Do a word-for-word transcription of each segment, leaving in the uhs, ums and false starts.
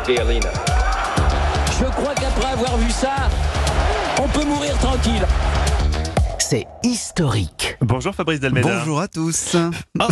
et Alina. Je crois qu'après avoir vu ça, on peut mourir tranquille. C'est historique. Bonjour Fabrice Delméda. Bonjour à tous. Oh, oh.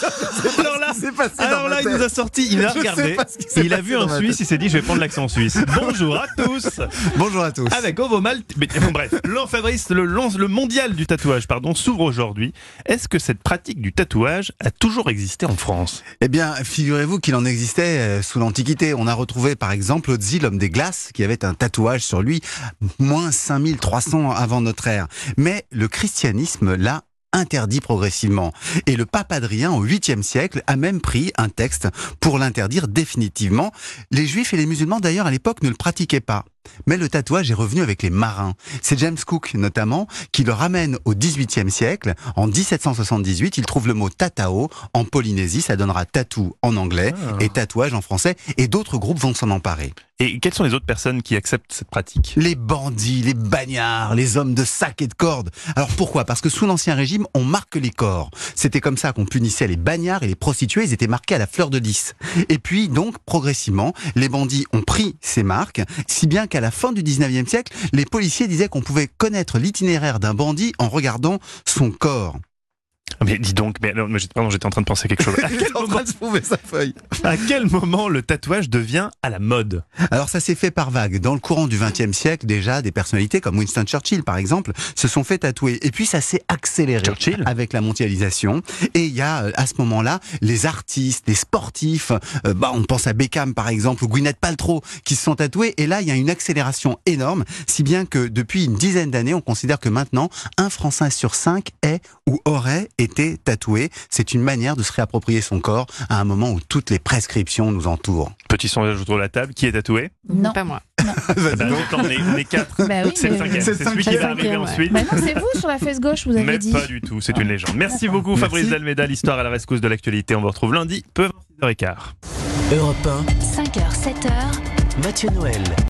Alors là, alors là il nous a sorti, il a regardé, il a vu un Suisse, il s'est dit je vais prendre l'accent suisse. Bonjour à tous. Bonjour à tous. Avec Ovo Malte, mais bon, bref, le Fabrice, le, le mondial du tatouage, pardon, s'ouvre aujourd'hui. Est-ce que cette pratique du tatouage a toujours existé en France ? Eh bien, figurez-vous qu'il en existait sous l'Antiquité. On a retrouvé par exemple Otzi, l'homme des glaces, qui avait un tatouage sur lui, moins cinq mille trois cents avant notre ère. Mais le christianisme l'a interdit progressivement. Et le pape Adrien, au huitième siècle, a même pris un texte pour l'interdire définitivement. Les juifs et les musulmans, d'ailleurs, à l'époque, ne le pratiquaient pas. Mais le tatouage est revenu avec les marins. C'est James Cook, notamment, qui le ramène au dix-huitième siècle. En dix-sept cent soixante-dix-huit, il trouve le mot tatao en Polynésie. Ça donnera tatou en anglais ah. et tatouage en français. Et d'autres groupes vont s'en emparer. Et quelles sont les autres personnes qui acceptent cette pratique ? Les bandits, les bagnards, les hommes de sac et de corde. Alors pourquoi ? Parce que sous l'Ancien Régime, on marque les corps. C'était comme ça qu'on punissait les bagnards et les prostituées. Ils étaient marqués à la fleur de lys. Et puis, donc, progressivement, les bandits ont pris ces marques, si bien qu'à la fin du dix-neuvième siècle, les policiers disaient qu'on pouvait connaître l'itinéraire d'un bandit en regardant son corps. Mais dis donc, mais, non, mais pardon, j'étais en train de penser à quelque chose. À quel, en moment, train de trouver sa feuille. À quel moment le tatouage devient à la mode ? Alors ça s'est fait par vagues. Dans le courant du vingtième siècle, déjà, des personnalités comme Winston Churchill, par exemple, se sont fait tatouer. Et puis ça s'est accéléré Churchill avec la mondialisation. Et il y a, à ce moment-là, les artistes, les sportifs, euh, bah, on pense à Beckham, par exemple, ou Gwyneth Paltrow, qui se sont tatoués. Et là, il y a une accélération énorme, si bien que depuis une dizaine d'années, on considère que maintenant, un Français sur cinq est ou aurait été tatoué. C'est une manière de se réapproprier son corps à un moment où toutes les prescriptions nous entourent. Petit sondage autour de la table, qui est tatoué ? Non, pas moi. Non. bah, bah, on, est, on est quatre. Bah oui, c'est le cinquième. C'est, c'est celui qui va arriver ouais. ensuite. Bah non, c'est vous sur la fesse gauche, vous avez mais dit. Mais pas du tout, c'est une légende. Merci D'accord. beaucoup Fabrice Merci. Delméda, l'histoire à la rescousse de l'actualité. On vous retrouve lundi, peu avant six heures quinze. Europe un, cinq heures, sept heures. Mathieu Noël.